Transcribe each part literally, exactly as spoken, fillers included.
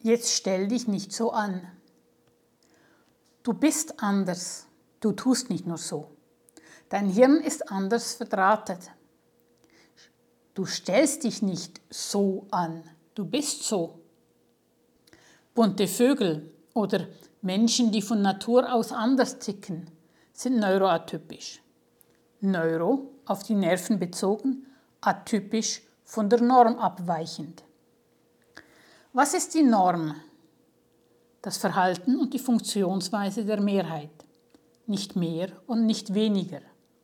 Jetzt stell dich nicht so an. Du bist anders. Du tust nicht nur so. Dein Hirn ist anders verdrahtet. Du stellst dich nicht so an. Du bist so. Bunte Vögel oder Menschen, die von Natur aus anders ticken, sind neuroatypisch. Neuro, auf die Nerven bezogen, atypisch, von der Norm abweichend. Was ist die Norm? Das Verhalten und die Funktionsweise der Mehrheit. Nicht mehr und nicht weniger.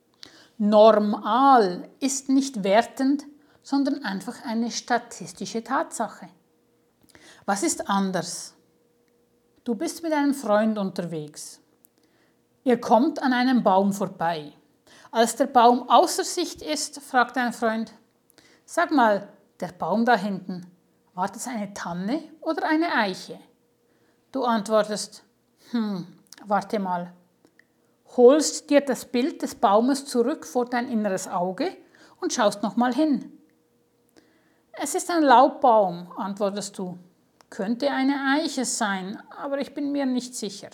Normal ist nicht wertend, sondern einfach eine statistische Tatsache. Was ist anders? Du bist mit einem Freund unterwegs. Ihr kommt an einem Baum vorbei. Als der Baum außer Sicht ist, fragt dein Freund, sag mal, der Baum da hinten, war das eine Tanne oder eine Eiche? Du antwortest, hm, warte mal. Holst dir das Bild des Baumes zurück vor dein inneres Auge und schaust nochmal hin. Es ist ein Laubbaum, antwortest du. Könnte eine Eiche sein, aber ich bin mir nicht sicher.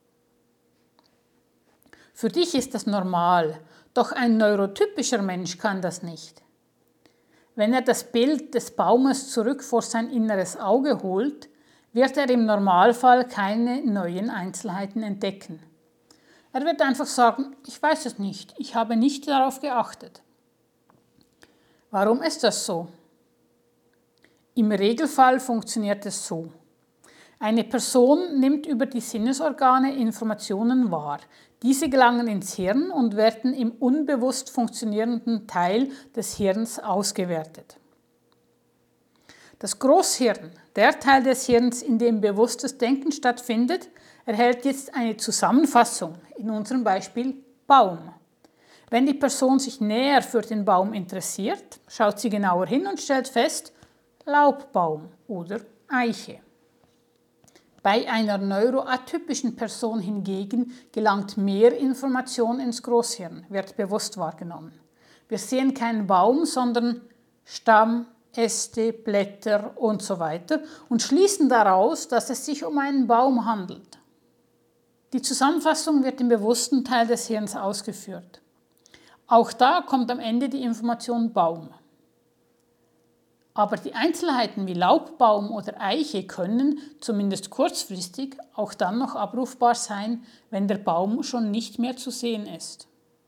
Für dich ist das normal, doch ein neurotypischer Mensch kann das nicht. Wenn er das Bild des Baumes zurück vor sein inneres Auge holt, wird er im Normalfall keine neuen Einzelheiten entdecken. Er wird einfach sagen, ich weiß es nicht, ich habe nicht darauf geachtet. Warum ist das so? Im Regelfall funktioniert es so. Eine Person nimmt über die Sinnesorgane Informationen wahr. Diese gelangen ins Hirn und werden im unbewusst funktionierenden Teil des Hirns ausgewertet. Das Großhirn, der Teil des Hirns, in dem bewusstes Denken stattfindet, erhält jetzt eine Zusammenfassung, in unserem Beispiel Baum. Wenn die Person sich näher für den Baum interessiert, schaut sie genauer hin und stellt fest, Laubbaum oder Eiche. Bei einer neuroatypischen Person hingegen gelangt mehr Information ins Großhirn, wird bewusst wahrgenommen. Wir sehen keinen Baum, sondern Stamm, Äste, Blätter und so weiter und schließen daraus, dass es sich um einen Baum handelt. Die Zusammenfassung wird im bewussten Teil des Hirns ausgeführt. Auch da kommt am Ende die Information Baum. Aber die Einzelheiten wie Laubbaum oder Eiche können, zumindest kurzfristig, auch dann noch abrufbar sein, wenn der Baum schon nicht mehr zu sehen ist.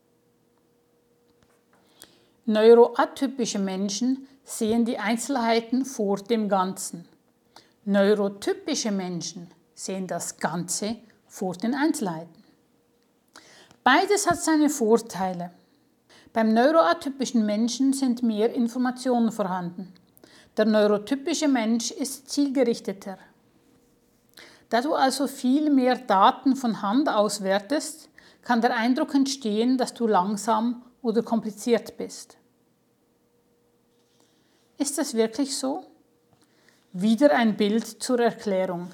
Neuroatypische Menschen sehen die Einzelheiten vor dem Ganzen. Neurotypische Menschen sehen das Ganze vor den Einzelheiten. Beides hat seine Vorteile. Beim neuroatypischen Menschen sind mehr Informationen vorhanden. Der neurotypische Mensch ist zielgerichteter. Da du also viel mehr Daten von Hand auswertest, kann der Eindruck entstehen, dass du langsam oder kompliziert bist. Ist das wirklich so? Wieder ein Bild zur Erklärung.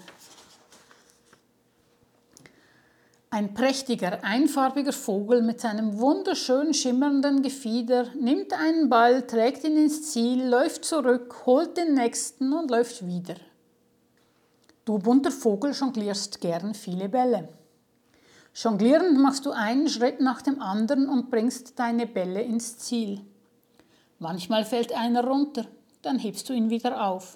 Ein prächtiger, einfarbiger Vogel mit seinem wunderschön schimmernden Gefieder nimmt einen Ball, trägt ihn ins Ziel, läuft zurück, holt den nächsten und läuft wieder. Du bunter Vogel jonglierst gern viele Bälle. Jonglierend machst du einen Schritt nach dem anderen und bringst deine Bälle ins Ziel. Manchmal fällt einer runter, dann hebst du ihn wieder auf.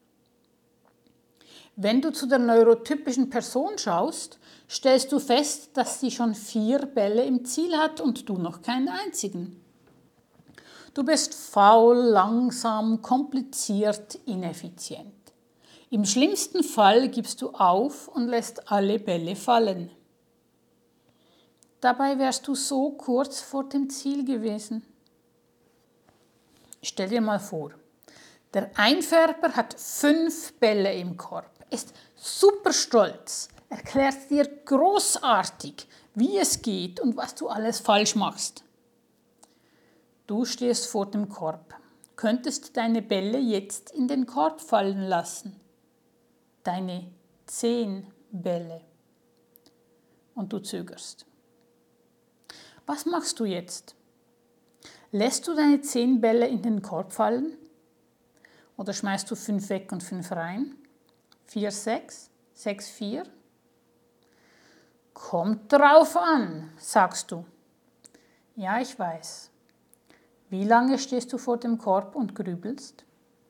Wenn du zu der neurotypischen Person schaust, stellst du fest, dass sie schon vier Bälle im Ziel hat und du noch keinen einzigen. Du bist faul, langsam, kompliziert, ineffizient. Im schlimmsten Fall gibst du auf und lässt alle Bälle fallen. Dabei wärst du so kurz vor dem Ziel gewesen. Stell dir mal vor, der Einfärber hat fünf Bälle im Korb, ist super stolz, erklärt dir großartig, wie es geht und was du alles falsch machst. Du stehst vor dem Korb, könntest deine Bälle jetzt in den Korb fallen lassen. Deine zehn Bälle. Und du zögerst. Was machst du jetzt? Lässt du deine zehn Bälle in den Korb fallen? Oder schmeißt du fünf weg und fünf rein? vier sechs, sechs vier? Kommt drauf an, sagst du. Ja, ich weiß. Wie lange stehst du vor dem Korb und grübelst?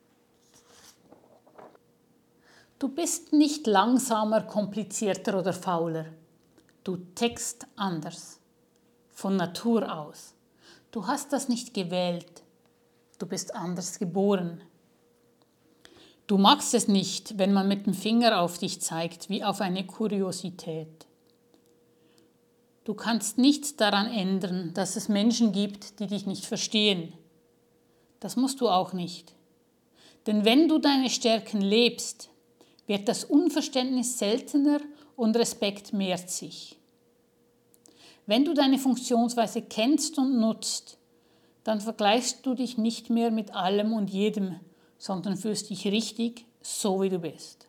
Du bist nicht langsamer, komplizierter oder fauler. Du tickst anders. Von Natur aus. Du hast das nicht gewählt. Du bist anders geboren. Du magst es nicht, wenn man mit dem Finger auf dich zeigt, wie auf eine Kuriosität. Du kannst nichts daran ändern, dass es Menschen gibt, die dich nicht verstehen. Das musst du auch nicht. Denn wenn du deine Stärken lebst, wird das Unverständnis seltener und Respekt mehrt sich. Wenn du deine Funktionsweise kennst und nutzt, dann vergleichst du dich nicht mehr mit allem und jedem, sondern fühlst dich richtig, so wie du bist.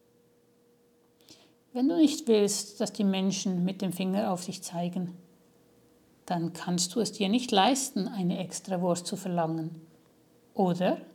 Wenn du nicht willst, dass die Menschen mit dem Finger auf dich zeigen, dann kannst du es dir nicht leisten, eine Extrawurst zu verlangen. Oder?